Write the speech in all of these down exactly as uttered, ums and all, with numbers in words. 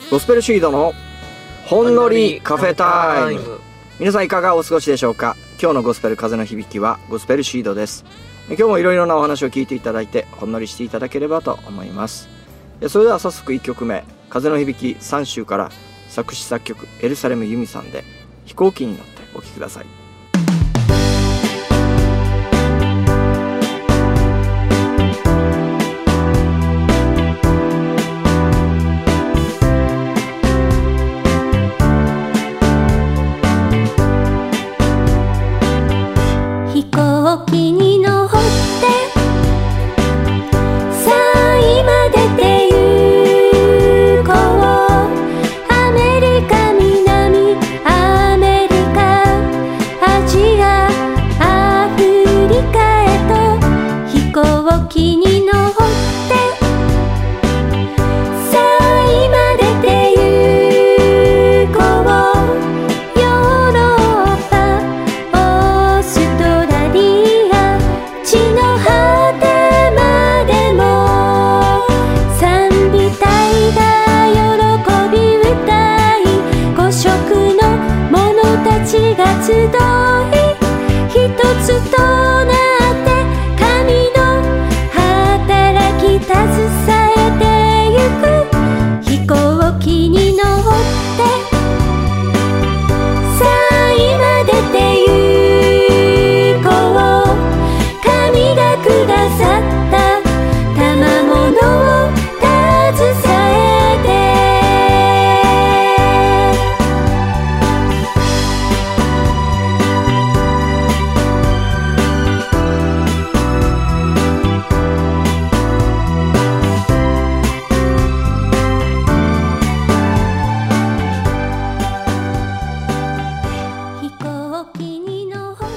ゴスペルシードのほんのりカフェタイム。皆さんいかがお過ごしでしょうか。今日のゴスペル風の響きはゴスペルシードです。今日もいろいろなお話を聞いていただいてほんのりしていただければと思います。それでは早速いっきょくめ、風の響きさん週から作詞作曲エルサレムユミさんで飛行機に乗ってお聴きください。 飛行機に乗ってさあ今出て行こう。アメリカ、南アメリカ、アジア、アフリカへと飛行機に乗ってさあ今出て行こう。ヨーロッパ、オーストラリア、地の果てまでも賛美隊が喜び歌い、五色の者たちが集い、一つとなって神の働き携えてゆく。飛行機に乗ってさあ今出て行こう。神がくださった賜物を携えて。飛行機に乗って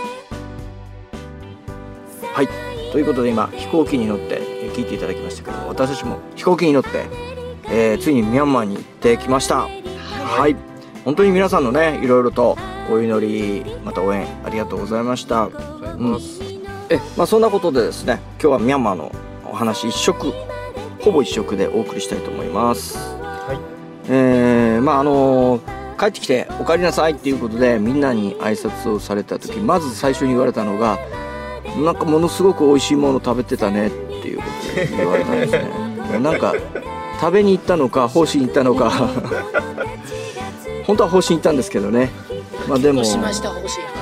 はい、ということで今飛行機に乗って聞いていただきましたけども、私たちも飛行機に乗って、えー、ついにミャンマーに行ってきました。はい、本当に皆さんのねいろいろとお祈りまた応援ありがとうございました。うん、えまあそんなことでですね、今日はミャンマーのお話一色ほぼ一色でお送りしたいと思います。はい、えー、まああのー帰ってきてお帰りなさいっていうことでみんなに挨拶をされた時、まず最初に言われたのが、なんかものすごく美味しいもの食べてたねっていうことで言われたんですね。なんか食べに行ったのか奉仕に行ったのか本当は奉仕に行ったんですけどね。まあでも奉仕ました奉仕、はい、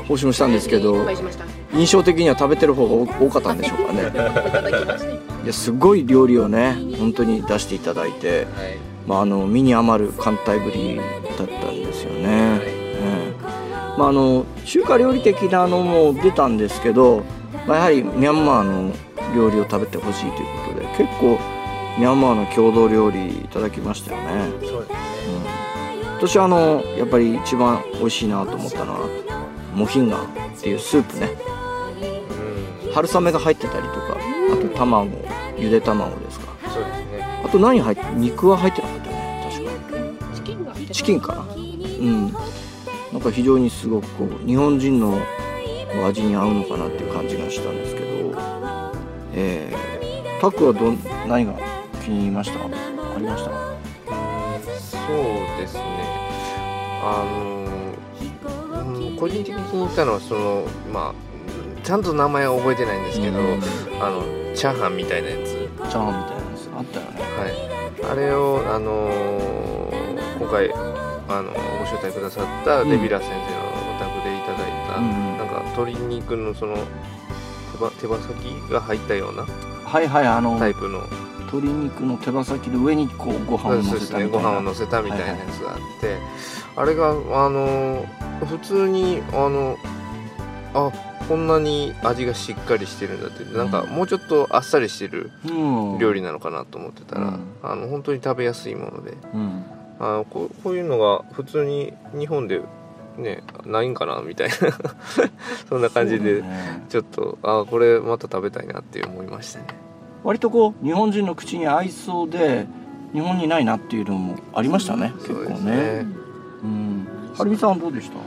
奉仕もしたんですけど、印象的には食べてる方が多かったんでしょうかね。いやすごい料理をね本当に出していただいて、はい、まあ、あの身に余る艦隊ぶりだったんですよね。はい、えーまあ、あの中華料理的なのも出たんですけど、まあ、やはりミャンマーの料理を食べてほしいということで結構ミャンマーの郷土料理いただきましたよね。そうですね、うん、私はあのやっぱり一番美味しいなと思ったのはモヒンガンっていうスープね、うん、春雨が入ってたりとか、あと卵、ゆで卵ですか。そうですね、あと何入って肉は入ってなかったね、確かにチキンが入ってたチキンかな。うん、なんか非常にすごくこう日本人の味に合うのかなっていう感じがしたんですけど、えー、タクはど何が気に入りました？ありました？ そうですね、あの、うん、個人的に気に入ったのはその、まあ、ちゃんと名前は覚えてないんですけど、うん、あのチャーハンみたいなやつチャーハンみたいなやつあったよね。 はい、あれを、あのー、今回あのご招待くださったデビラ先生のお宅でいただいた、うん、なんか鶏肉のその手羽、手羽先が入ったようなはいはい、あのタイプの鶏肉の手羽先の上にこうご飯を乗せたみたいな、そうですね、 ご飯を乗せたみたいなやつがあって、はいはい、あれがあの普通にあのあこんなに味がしっかりしてるんだって、なんかもうちょっとあっさりしてる料理なのかなと思ってたら、うん、あの本当に食べやすいもので、うん、あの こ, こういうのが普通に日本でねないんかなみたいなそんな感じで、ね、ちょっとあこれまた食べたいなって思いましたね。 割とこう日本人の口に合いそうで日本にないなっていうのもありましたね、結構ね。うん、はるみさんどうでした？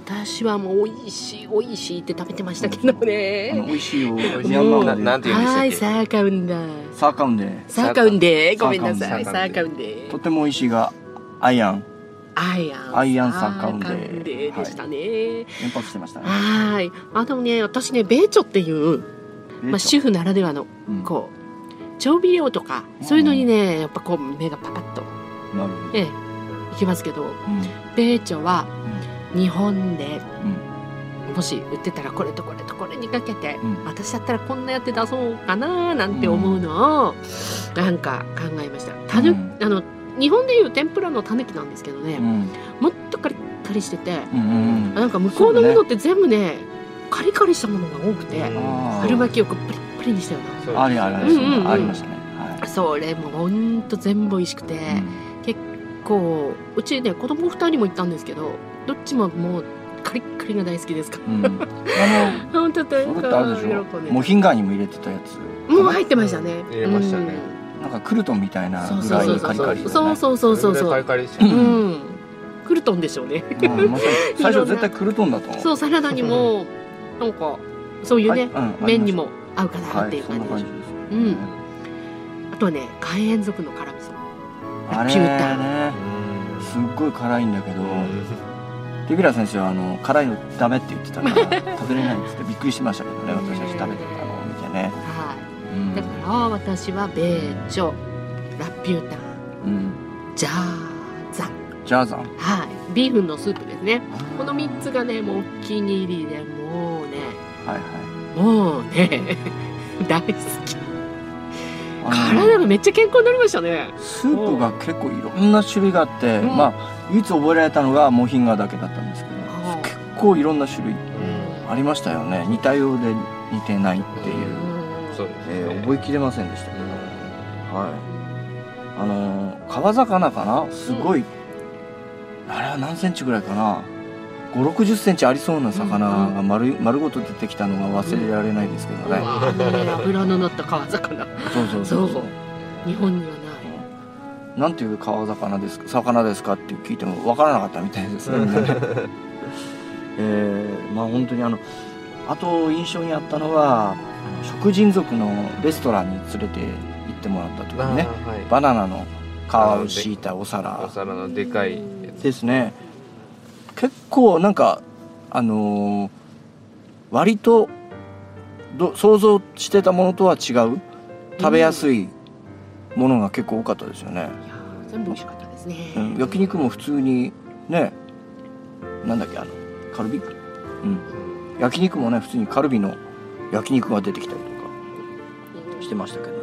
私はもう美味しい美味しいって食べてましたけどね。 美味しいよ。ミうんャンマーでなんて言うんでしたっけ。 はい、サーカウンダー。 サーカウンデサーカウンデー。ごめんなさい。ササーカウンーカウンデー。 とても美味しいがアイアンアイアン。 アイアンサーカウンデーサーカウンデーでしたね。 連発してましたね。 はい。あのね、私ね、ベーチョっていう、まあ、主婦ならではの、 うんこう、調味料とか、そういうのにね、やっぱこう、目がパパッと、 なるほど。 ええ、いきますけど、 うんベーチョは、日本で、 うんもし売ってたらこれとこれとこれにかけて、 うん私だったらこんなやって出そうかななんて思うのを、なんか考えました。たぬ、 うんあの日本でいう天ぷらのたぬきなんですけどね、 うんもっとカリッカリしてて、 うんうんなんか向こうのものって全部ねカリカリしたものが多くて、 うんあー春巻きをこうプリップリにしたようそうありありあり、 うんうんうんありましたね。はな、それもほんと全部美味しくて、 い。 結構うちね子供ふたりも行ったんですけど、どっちももうカリッカリが大好きですかうん。うんあの本当とそれってあれでしょ。 喜んでモヒンガーにも入れてたやつ。 もう入ってましたね。 入れましたねなんかクルトンみたいなそうぐらそうそういカリカリ。 そうそうそうそうそうれぐらいカリカリしてうるん、クルトンでしょうね。 うんまさに最初絶対クルトンだと思う。 そうサラダにもなんかそういうね、 はいうん麺にも合うかなはいっていうそんな感じ感じでしょ。 です。 うんあとはね海塩族の辛味噌。 あれピュータねうんすっごい辛いんだけど、 うんデビラ先生はあの辛いのダメって言ってたから食べれないっつってびっくりしましたけどね、私たち食べてたのを見てね。 はうんい。だから私はベーチョ、ラピュータン、 うんジャーザン、 ジャーザン。 はい、ビーフンのスープですね。このみっつがねもうお気に入りでもうねはいはい。 もうね大好き。 あの体がめっちゃ健康になりましたね。 スープが結構いろんな種類があって、 うんまあ唯一覚えられたのがモヒンガーだけだったんですけど、 あー結構いろんな種類うんありましたよね。似たようで似てないっていう、 そうですねえー覚えきれませんでしたけど、 うんはい。あのー川魚かな、すごい、あれは何センチぐらいかな、ごじゅうろくじゅっセンチありそうな魚が丸,、丸ごと出てきたのが忘れられないですけどね、 うわね脂の乗った川魚。 そうそうそうそう日本にはない。 なんていう川魚ですか魚ですかって聞いても分からなかったみたいですねみんなねえー、まあ本当にあのあと印象にあったのはあの食人族のレストランに連れて行ってもらった時にね、 あーはいバナナの皮を敷いたお皿お皿のでかいやつですね。結構なんかあのー割とど想像してたものとは違う食べやすいものが結構多かったですよね、 いやー全部美味しかったですね。 うん、焼肉も普通にね、なんだっけあのカルビ、うん、焼肉もね普通にカルビの焼肉が出てきたりとかしてましたけどね。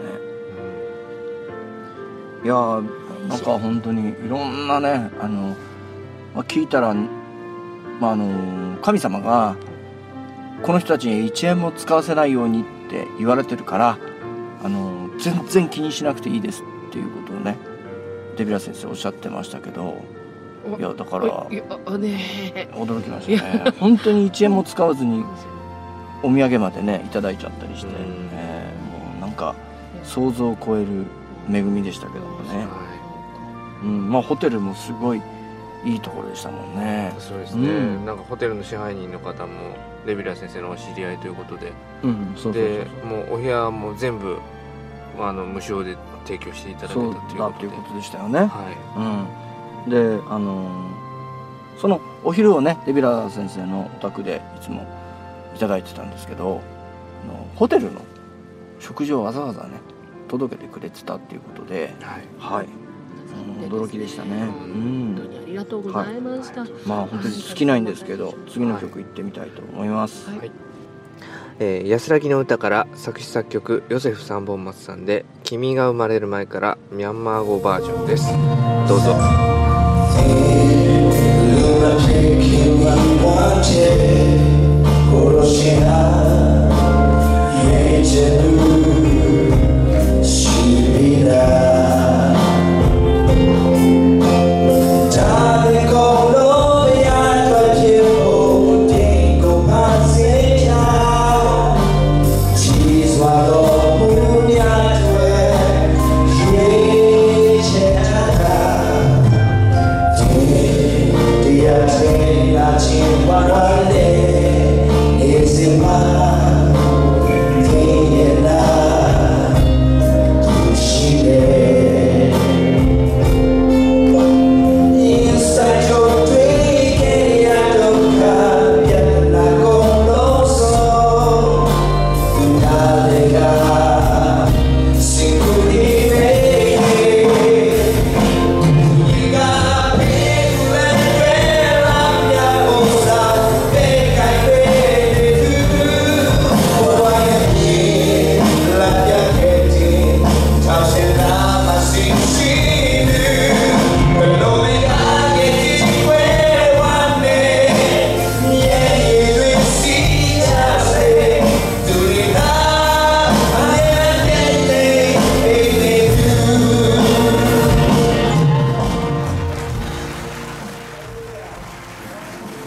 いやーなんか本当にいろんなねあの、まあ、聞いたら、まあ、あの神様がこの人たちにいちえんも使わせないようにって言われてるからあの全然気にしなくていいですっていうことをねデビラ先生おっしゃってましたけど、いやだからいやあね驚きましたね。本当にいちえんも使わずにお土産までねいただいちゃったりして、 うんえーもうなんか想像を超える恵みでしたけどもね、 はうん、まあホテルもすごいいいところでしたもんねい。そうですね、 うんなんかホテルの支配人の方もレビラ先生のお知り合いということでうん、そうそうそうでもうお部屋も全部あの無償で提供していただけたそうということでだっていうことでしたよね。 はうん、であのーそのお昼をねデビラ先生のお宅でいつもいただいてたんですけど、あのホテルの食事をわざわざね届けてくれてたっていうことで、 い、はいはい、うん驚きでしたね。う本当ん、 にありがとうございました。 まあ本当に尽きないんですけど、次の曲行ってみたいと思います。 はいえー安らぎの歌から作詞作曲ヨセフ三本松さんで「君が生まれる前」からミャンマー語バージョンです。どうぞ。 Yeah.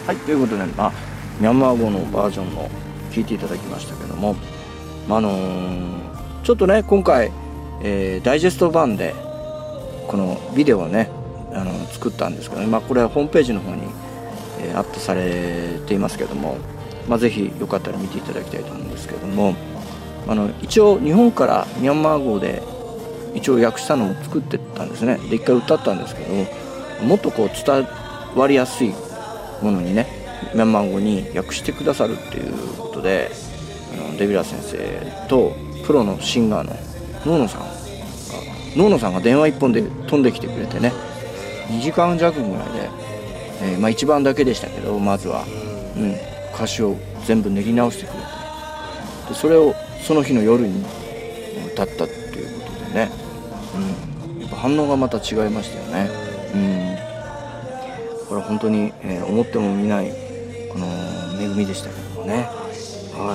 はい、ということで、まあ、ミャンマー語のバージョンの聞いていただきましたけども、まああのー、ちょっとね今回、えー、ダイジェスト版でこのビデオをねあの作ったんですけど、ね、まあ、これはホームページの方に、えー、アップされていますけども、まあ、ぜひよかったら見ていただきたいと思うんですけども、あの一応日本からミャンマー語で一応訳したのを作ってたんですね。で一回歌ったんですけど、もっとこう伝わりやすいものにねミャンマー語に訳してくださるっていうことで、あのデビラ先生とプロのシンガーのノーノさんがノーノさんが電話一本で飛んできてくれてね、にじかん弱ぐらいで、えー、まあ一番だけでしたけど、まずは、うん、歌詞を全部練り直してくれて、でそれをその日の夜に歌ったっていうことでね、うん、やっぱ反応がまた違いましたよね。うん、これは本当に、えー、思ってもみないこの恵みでしたけどもね。はい。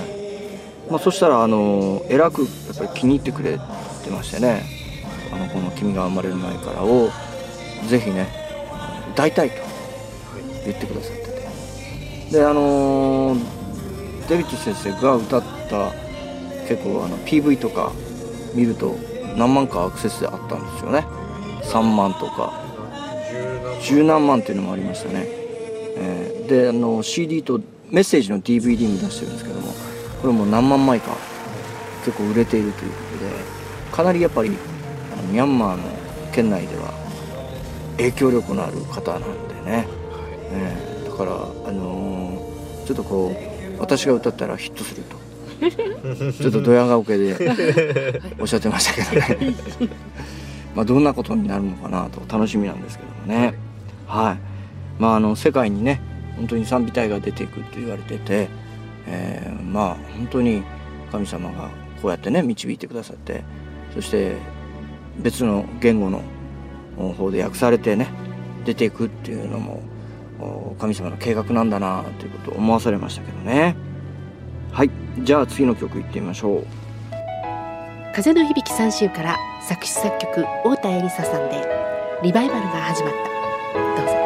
まあ、そしたらあのえらくやっぱり気に入ってくれてましてね、あのこの君が生まれる前からをぜひね歌いたいと言ってくださってて、であのデビッド先生が歌った結構あの ピーブイ とか見ると何万かアクセスであったんですよね。さんまんとか十何万っていうのもありましたね。えー、であの シーディー とメッセージの ディーブイディー も出してるんですけども、これも何万枚か結構売れているということで、かなりやっぱりあのミャンマーの県内では影響力のある方なんでね、えー、だから、あのー、ちょっとこう私が歌ったらヒットするとちょっとドヤ顔系でおっしゃってましたけどねまあどんなことになるのかなと楽しみなんですけどもね。はい。まああの世界にね本当に賛美隊が出ていくと言われてて、えー、まあ本当に神様がこうやってね導いてくださって、そして別の言語の方で訳されてね出ていくっていうのも神様の計画なんだなということを思わされましたけどね。はい、じゃあ次の曲いってみましょう。 風の響きさん週から作詞作曲太田恵梨沙さんでリバイバルが始まった。どうぞ。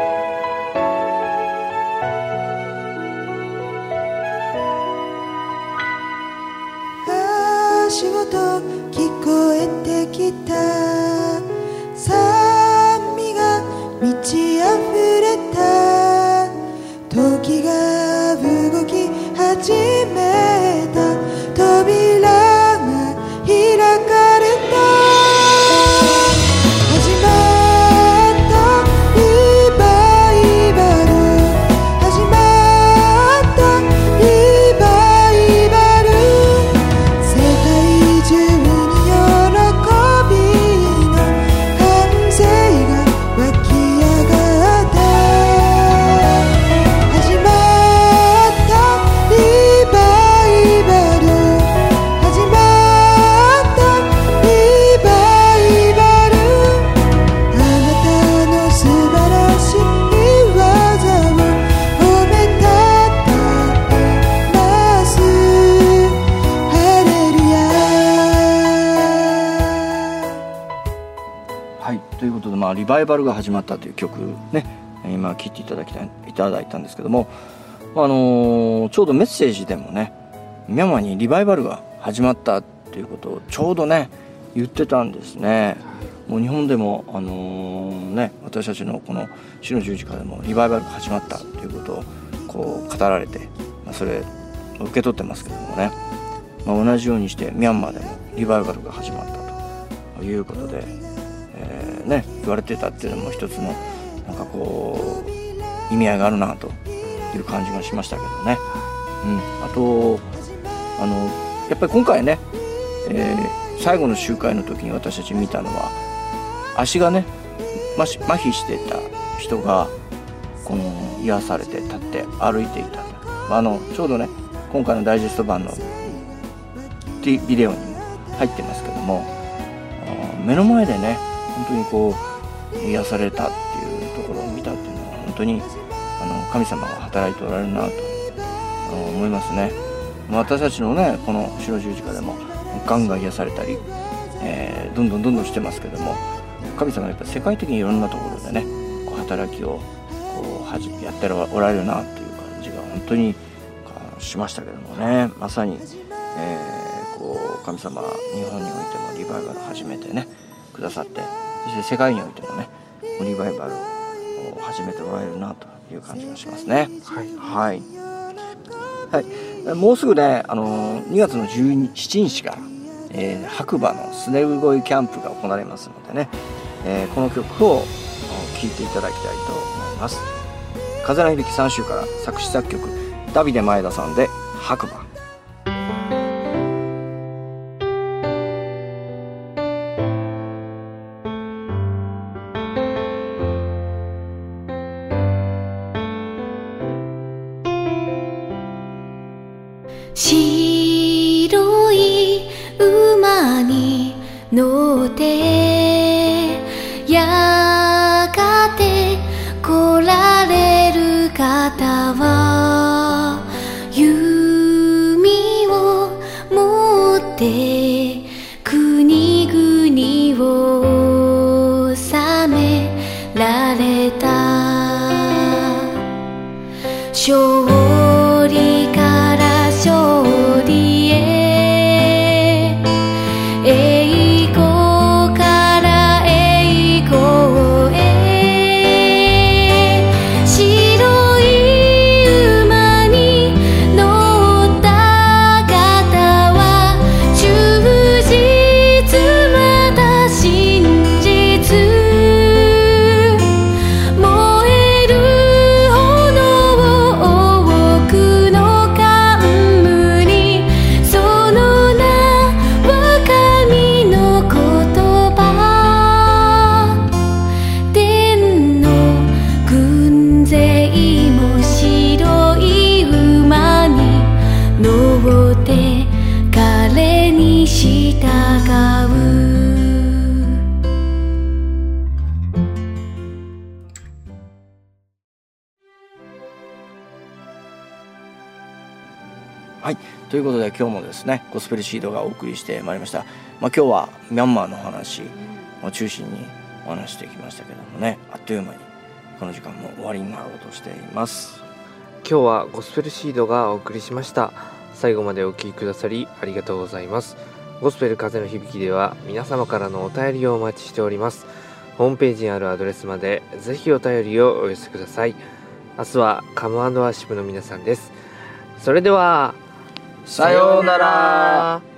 足音聞こえてきた、酸味が満ち溢れた、時が動き始めた、扉が開かれた、始まったリバイバル、始まったリバイバル、世界中に喜びの歓声が湧き上がった、始まったリバイバル、始まったリバイバル、あなたの素晴らしい技を褒めたたえます。ハレルヤ。 はい、ということで、まあ、リバイバルが始まったという曲ね今聴いていただきたいいただいたんですけども、あのー、ちょうどメッセージでもねミャンマーにリバイバルが始まったっていうことをちょうどね言ってたんですね。もう日本でも、あのーね、私たちのこの死の十字架でもリバイバルが始まったということをこう語られて、まあ、それを受け取ってますけどもね、まあ、同じようにしてミャンマーでもリバイバルが始まったということで、えーね、言われてたっていうのも一つのなんかこう意味合いがあるなという感じがしましたけどね。うん、あとあのやっぱり今回ね、えー、最後の集会の時に私たち見たのは足がね麻痺してた人がこの癒されて立って歩いていた、あのちょうどね今回のダイジェスト版のビデオにも入ってますけども、目の前でね本当にこう癒されたっていうところを見たっていうのは本当にあの神様が働いておられるなと思いますね。私たちのねこの白十字架でもガンガン癒されたり、えー、どんどんどんどんしてますけども、神様はやっぱ世界的にいろんなところでねこう働きをこうはじやっておられるなっていう本当にしましたけどもね、まさに、えー、こう神様日本においてもリバイバル始めてねくださって、そして世界においてもねリバイバルを始めておられるなという感じがしますね。はいはい、はい、もうすぐね、あのにがつのじゅうしちにちから、えー、白馬のスネルゴイキャンプが行われますのでね、えー、この曲を聴いていただきたいと思います。風の響きさん週から作詞作曲ダビデ前田さんで白馬。 白い馬に乗ってやがて来られる方は弓を持って国々を治められた。勝利から勝利へ、栄光から栄光へ、白い馬に乗った方は忠実また真実、燃えるはい、ということで今日もですねゴスペルシードがお送りしてまいりました。まあ、今日はミャンマーの話を中心にお話してきましたけどもね、あっという間にこの時間も終わりになろうとしています。 今日はゴスペルシードがお送りしました。最後までお聞きくださりありがとうございます。ゴスペル風の響きでは皆様からのお便りをお待ちしております。ホームページにあるアドレスまでぜひお便りをお寄せください。明日はカム&ワーシップの皆さんです。それではさようなら。